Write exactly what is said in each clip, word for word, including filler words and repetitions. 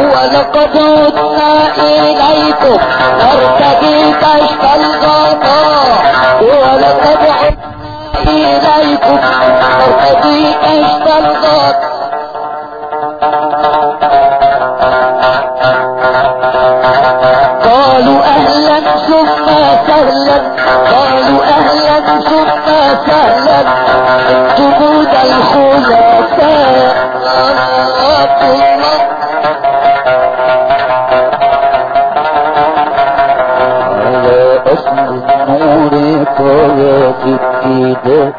ولقد عدنا إليكم نرتقي كشف الغطاء ولقد عدنا إليكم نرتقي كشف الغطاء قالوا أهلا ثم سهلا قالوا أهلا ثم سهلا انتم ذا الخلفاء صلوات الله على أصل النور طايات الكتاب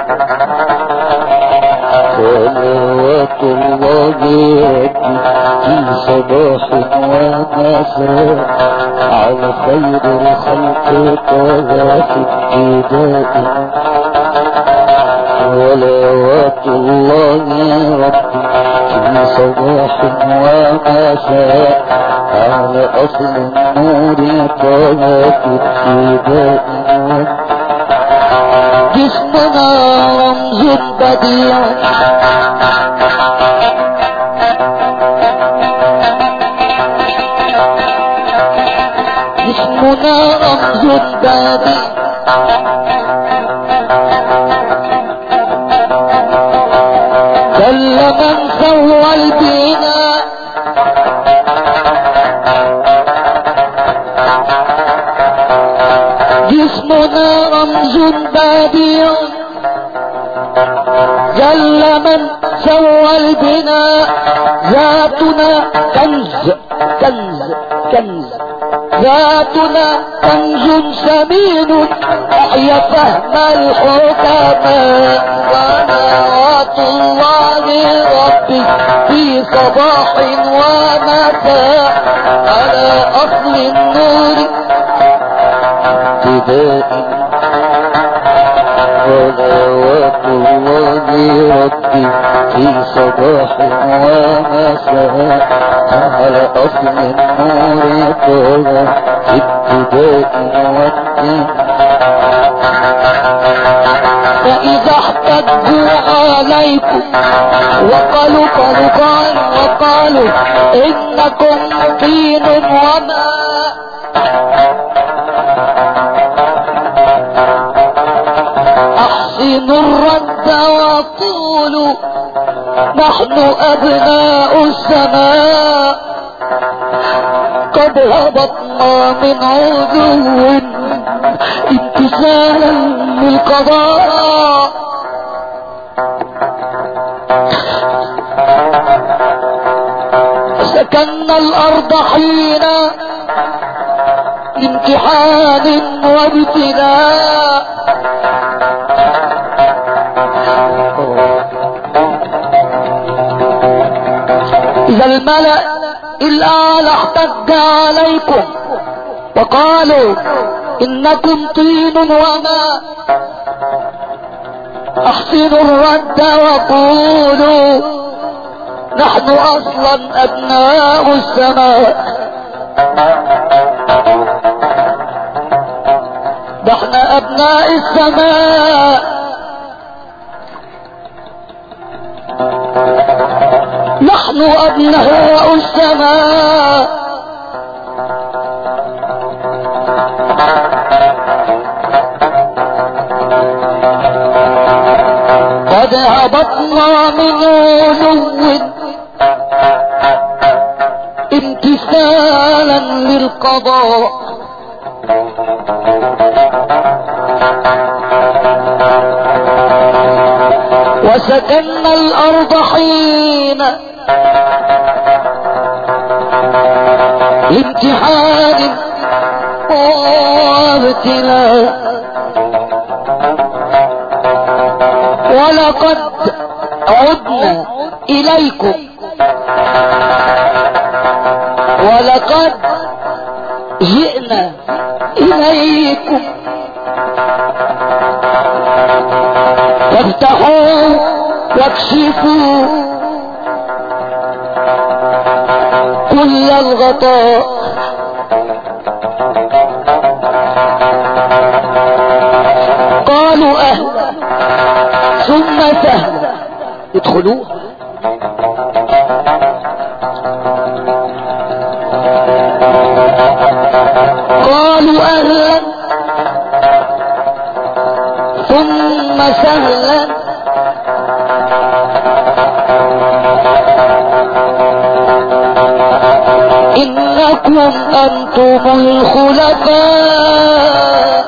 صلوات الله ربي في صباح ومساء على خير الخلق طايات الكتاب صلوات الله ربي في صباح ومساء على أصل النور طايات الكتاب جسمنا رمز بديع جسمنا رمز بديع كل من سوى البناء جسمنا رمز بديع جل من سوى البناء ذاتنا كنز كنز كنز ذاتنا كنز ثمين احيا فهم الحكماء صلوات الله ربي في صباح ومساء على اصل النور ابتداء صلوات الله ربي في صباح ومساء على اصل النور طه ابتداء والدين فاذا احتجوا عليكم وقالوا قالوا قالوا وقالوا انكم طين وماء احسنوا الرد وقولوا نحن ابناء السماء قد هبطنا من عدو امتثالا للقضاء سكننا الارض حين امتحان وابتلاء اذا الملأ الاعلى احتج عليكم وقالوا انكم طين وماء احسنوا الرد وقولوا نحن اصلا ابناء السماء نحن ابناء السماء نحن ابناء السماء قد هبطنا من علو امتثالا للقضاء وسكننا الارض حين لامتحان وابتلاء ولقد عدنا اليكم ولقد جئنا اليكم فافتحوا واكشفوا كل الغطاء قالوا اهلا ثم سهلا ادخلوا سهلا إنكم أنتم الخلفاء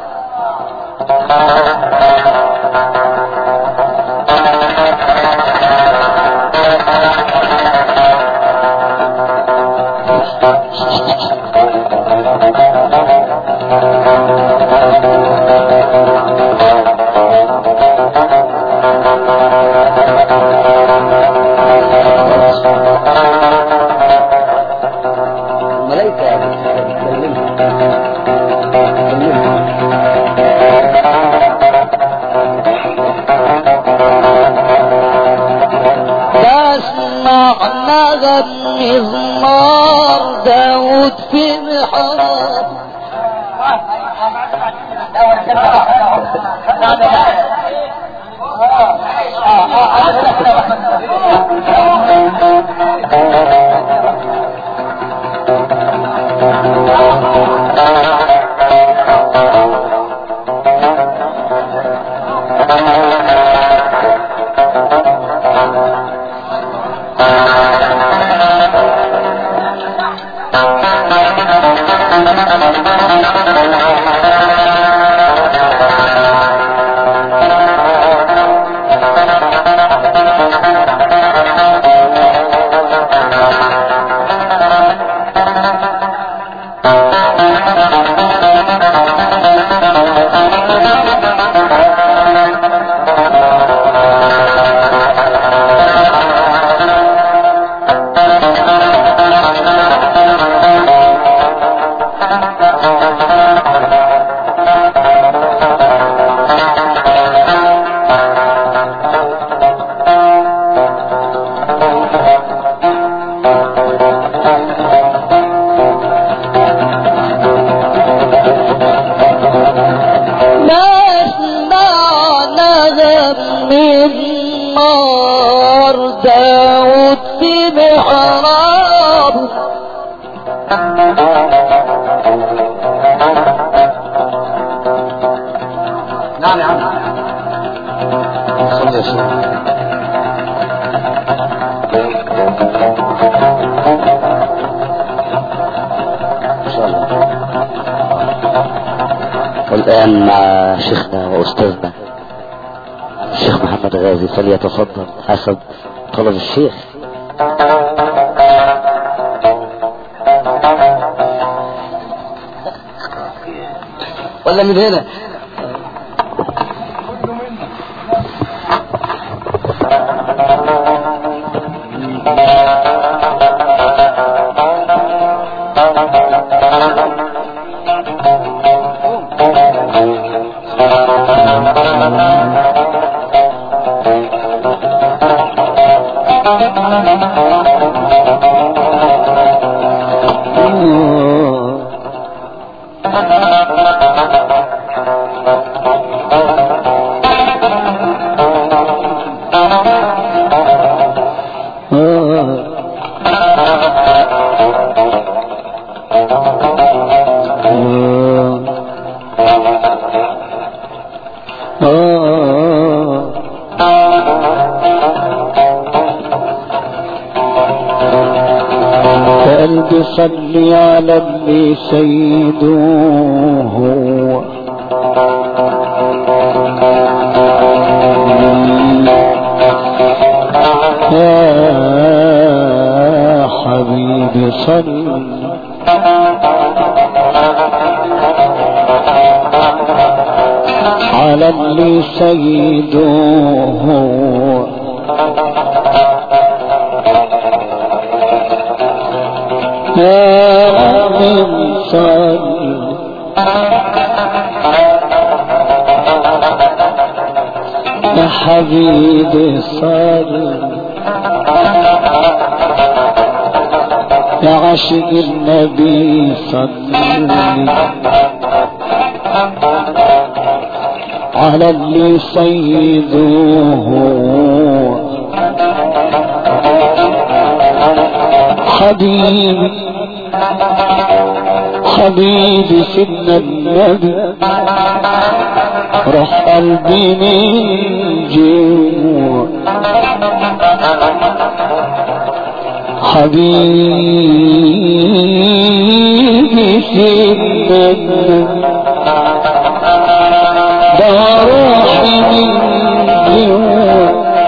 مزمار داود في محراب داود في محراب نعم يا عم صلي يا شيخ ان شاء الله. والآن مع شيخنا وأستاذنا الشيخ محمد غازي، فليتفضل حسب طلب الشيخ. ولا من هنا صلي على اللي سيده هو يا حبيبي صل على اللي سيده هو يا من صل يا حبيبي صل يا عاشق النبي صل على اللي سيده حبيبي حبيبي سيدنا النبي روح قلبي من جوا حبيبي سيدنا النبي ده روحي من جوا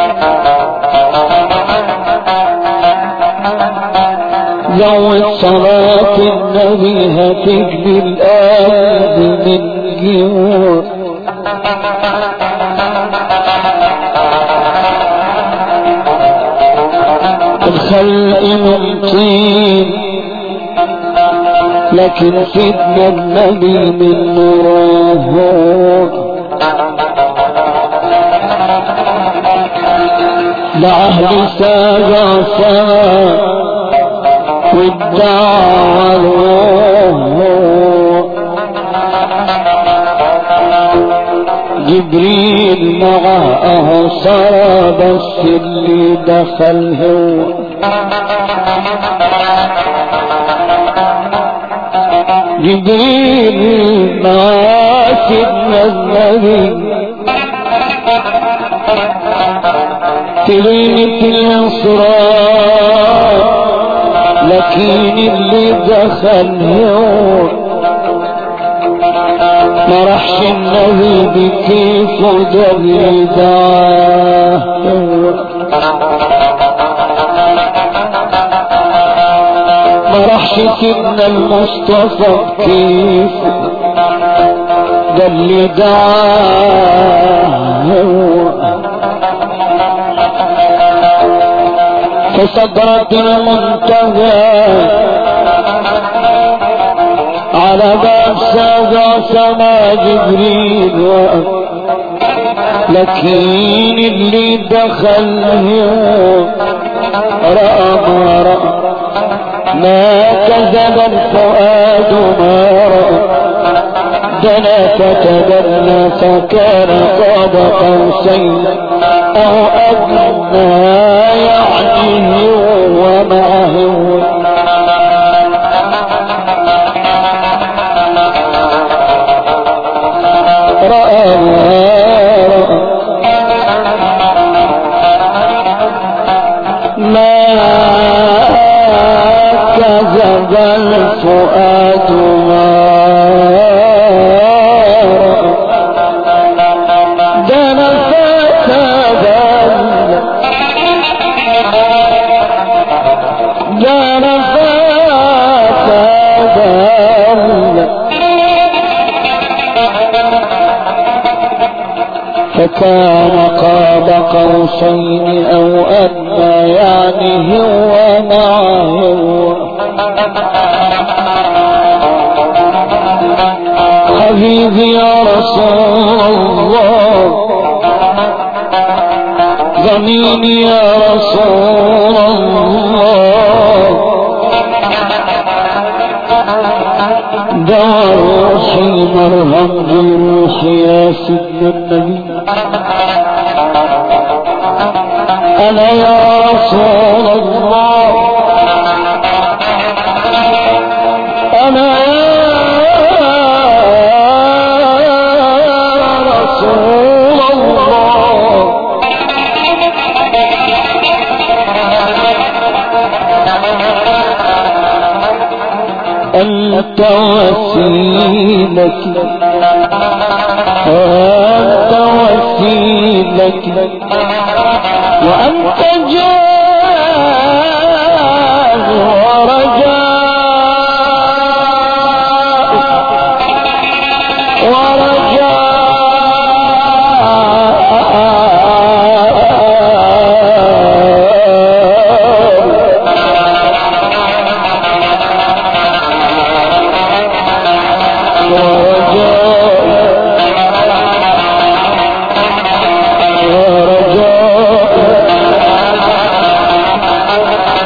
زود صلاة النبي هتجلي القلب من جوا الخلق ممكن لكن سيدنا النبي من نوره لعهد ساقا ساق والدعوة جبريل معه صار بس اللي دخل هو جبريل مع سيدنا النبي في ليلة الإسراء لكن اللي دخل هو ما رحش النبي بكيف وده اللي دعاه ما رحش سيدنا المصطفى بكيف ده اللي دعاه في صدرة المنتهى على باب ساقع سما جبريل وقف لكن اللي دخل رأى ما رأى ما كذب الفؤاد ما رأى دنا فتدلى فكان قاب قوسين أو أدنى يعني هو معه رأى ما كذب الفؤاد ما دنا فتدلى دنا فتدلى فكان قاب قوسين او ادنى يعني هو معه حبيبي يا رسول الله ضميني يا رسول الله دار روحي مرهم بروحي يا سيدنا النبي انا يا رسول الله انا يا رسول الله أنت وسيلتي أنت وسيلتي وأنت جاه ورجاء ورجاء ورجاء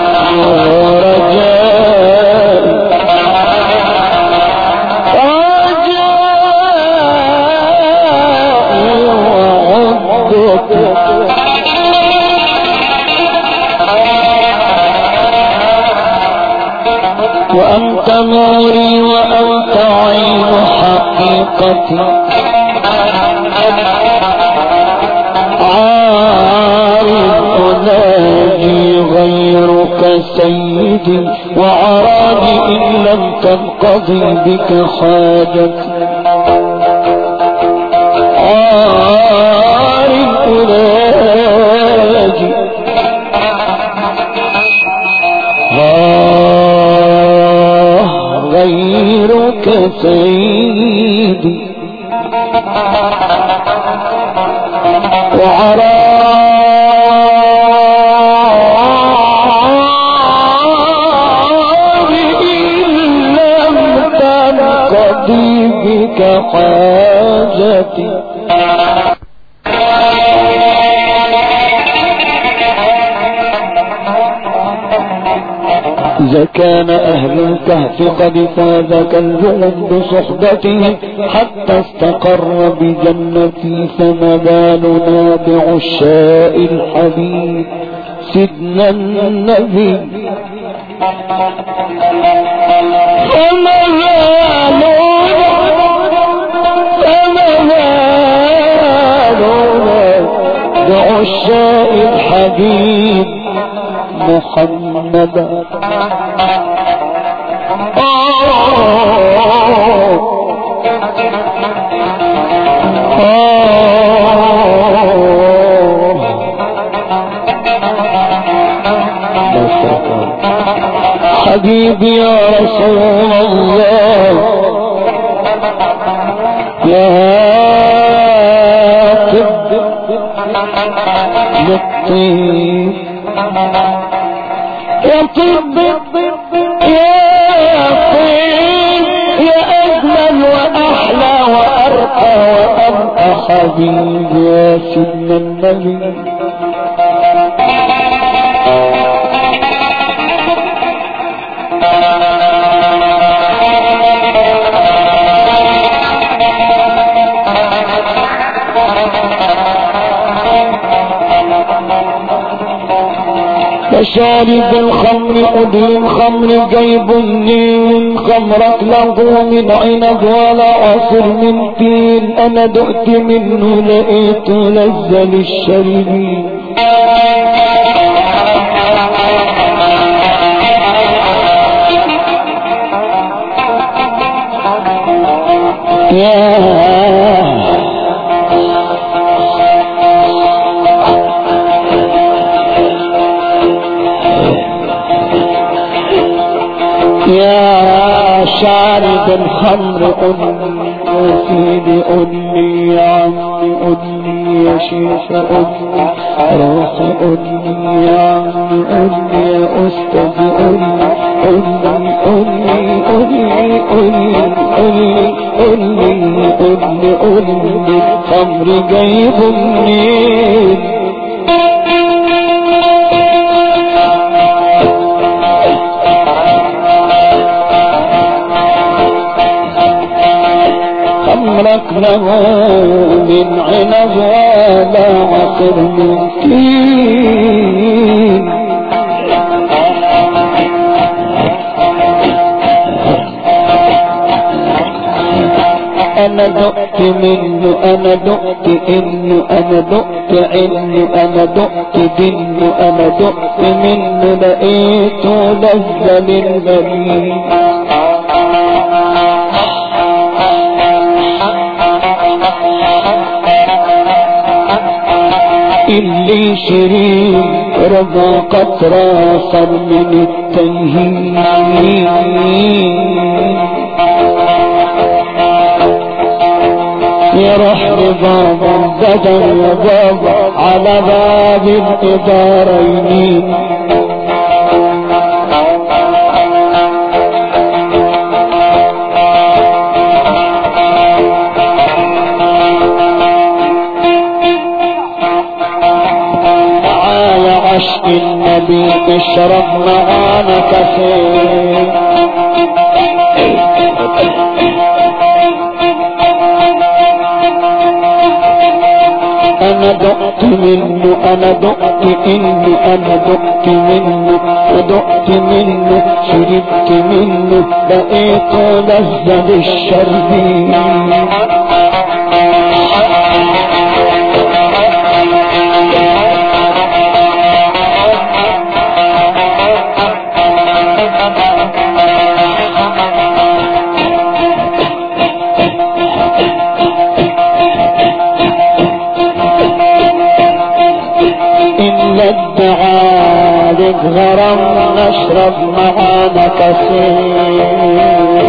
وأنت نوري وأنت عين حقيقتي عارف أناجي غيرك سيدي وعراني إن لم تنقضي بك حاجتي عارف أناجي غيرك سيدي وعراني إن لم تنقضي بك حاجتي إذا كان أهل الكهف قد فاز كنزهم بصحبته حتى استقر بجنتي فما بالنا بعشاء الحبيب سيدنا النبي فما بالنا فما بالنا بعشاء الحبيب محمدا حبيبي يا رسول الله يا طب للطيب يا طب يا طيب يا أجمل وأحلى وأرقى وأبقى حبيبي يا سيدنا النبي شارب الخمر أدل الخمر جيبني من خمرك له من عنب ولا عصر من تين أنا دقت منه لقيت لذة للشاربين يا يا شارب الخمر قلني يا سيدي قلني يا عمي قلني يا شيخ قلني روحي قلني يا عمي قلني يا أستاذ قلني قلني قلني قلني قلني قلني قلني قلني الخمر جايبه منين خمرك له من عنب ولا عصر من تين انا دقت منه انا دقت انه انا دقت عنه انا دقت دنه انا دقت منه لقيته لذة للغريب اللي شريك رضا قطرة صار من التنهيد يروح لبابا بدل يا بابا على باب الإدارة يمين عشق النبي اشرب معانا كثير انا دقت منه انا دقت انه انا دقت منه ودقت منه شربت منه لقيته لذة بالشربين غرام نشرب معانا كثير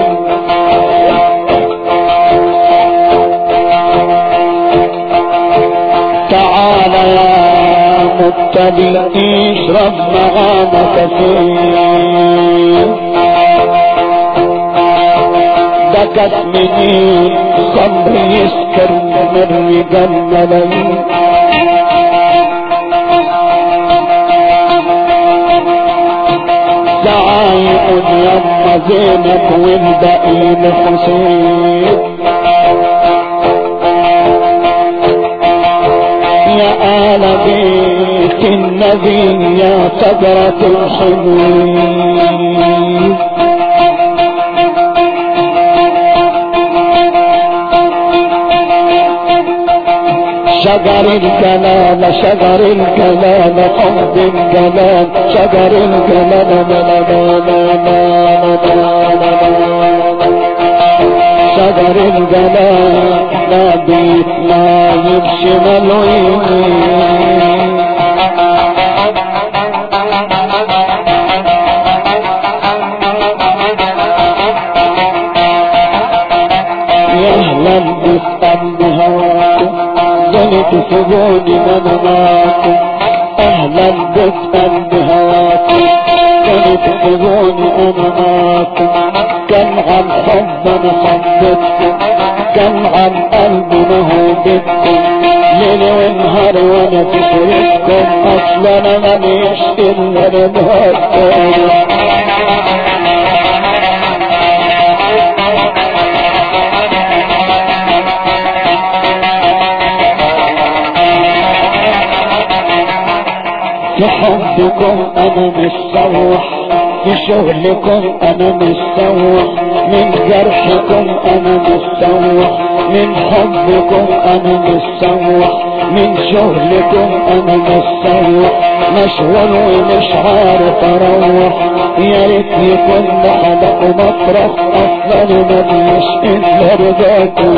تعال يا مبتدئ اشرب معانا كثير ده كاس منين خمر يسكر من رجال ملايين دعايق يما زينب والباقي حسين يا آل بيت النبي يا قدرة الحلوين شجر الجلال شجر الجلال حب الجلال شجر الجلال شجر الجلال نبيت ما يمشي ملوين يهلا بسطن بهواكم ذلك سجودي من معاكم اهلا بسطن بهواكم ذلك سجودي انا معاكم كان عن حب انا حبتكم كان عن قلبي مهوبتكم ليل ونهار وانا تشرككم اصلا انا ماليش الا رضاكم في حبكم انا مستوح في شغلكم انا مستوح من جرحكم انا مستوح من حبكم انا مستوح من شغلكم انا مستوح مشغول ومش عارف اروح يا ريت يكون لحدك مطرح اصلا ماليش الا رضاكم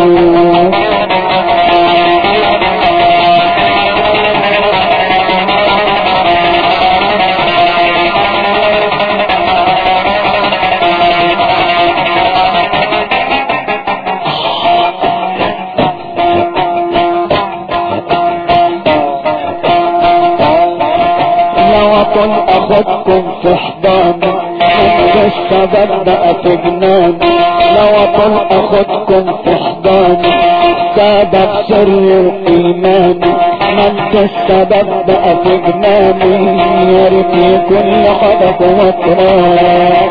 اخدكم في حضاني من السبب بقى في جناني لو اطل اخدكم في حضاني سبب سري وايماني ما انت السبب بقى في جناني يا ريت يكون لحدك وطراك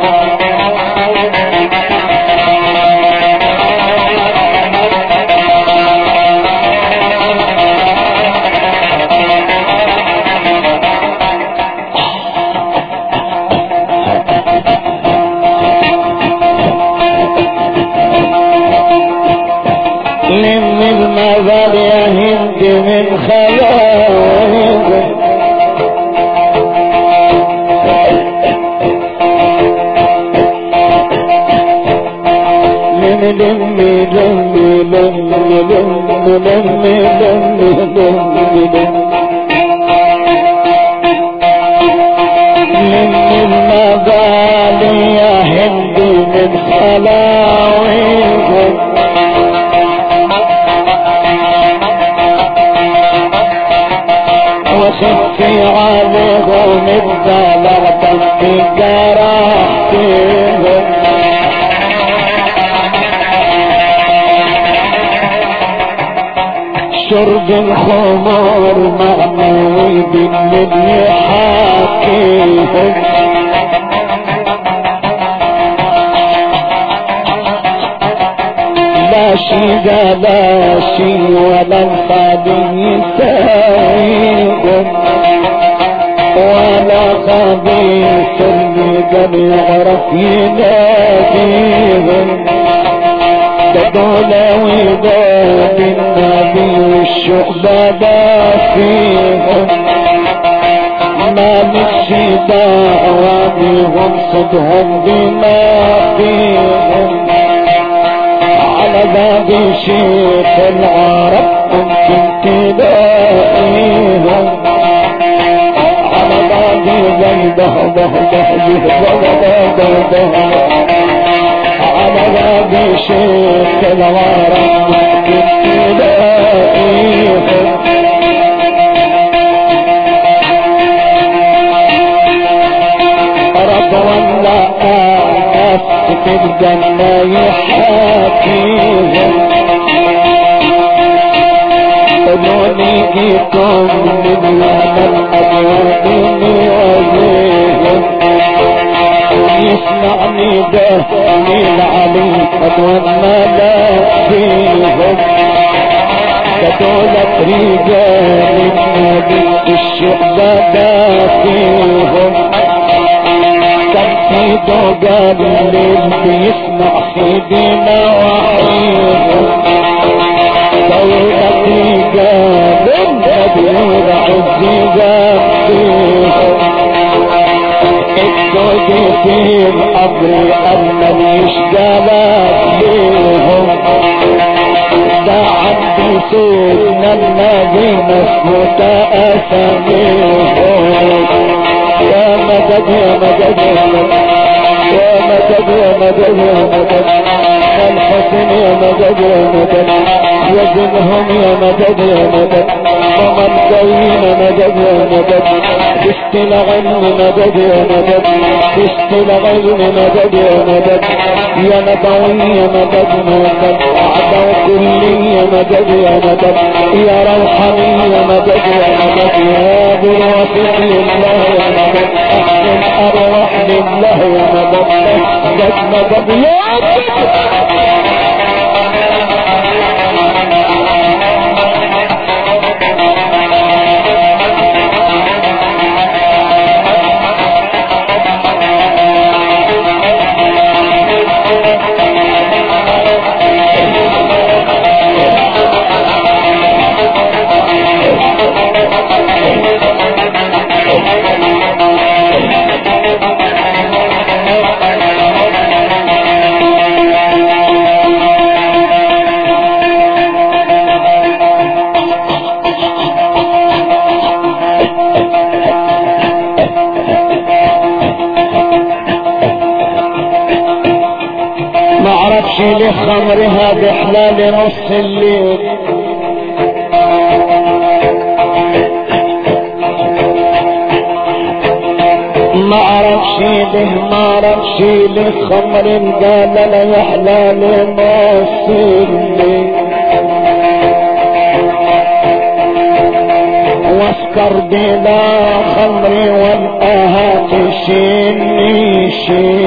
لم المغال يا هند من خيالك لم لم لم لم لم لم لم لم المغال يا هند من خلاويك وخفي عليهم الدلع في جراحتهم شرب الخمر معنوي باللي يحاكيهم لا شي لا شي ولا الخبيث يساويهم ولا خبيث اللي قد يعرف يناديهم دولة وداد النبي والشهداء فيهم مالك شداء واديهم صدهم بما فيهم على باب شيخ العرب ممكن تلاقيهم على باب زي ده ده ده ده ده على باب شيخ العرب ممكن تلاقيهم ولا ناس في الجنة يحاكيهم قولوني جيتم من يوم الأبواب وزيهم يسمعني ده من علي أدوان لا فيهم كدولة رجال النبي الشهداء فيهم في دوغان الليل بيسمع في دينا وحيهم دولة رجال النبي والعز فيهم الدوغي في القبر أمن يشجالات ليهم ده عندي سيدنا النبي مسموت أساميهم يا مدد يا مدد يا مدد يا مدد يا مدد يا مدد الحسن يا مدد يا مدد وزنهم يا مدد يا مدد ومن كوين مدد يا مدد فشت العلم مدد يا مدد فشت العلم مدد يا مدد يا نبوي يا مدد مدد أعداء كلي يا مدد يا مدد يا روحاني يا مدد يا مدد يا بالوفق لله يا مدد أحسن أروح لله يا مدد أحسن مدد يا خمرها بحلال نص الليل ما عرفش له ما عرفش له خمر قال لا يحلال نص الليل واسكر بلا خمر والقاها تشيني شيل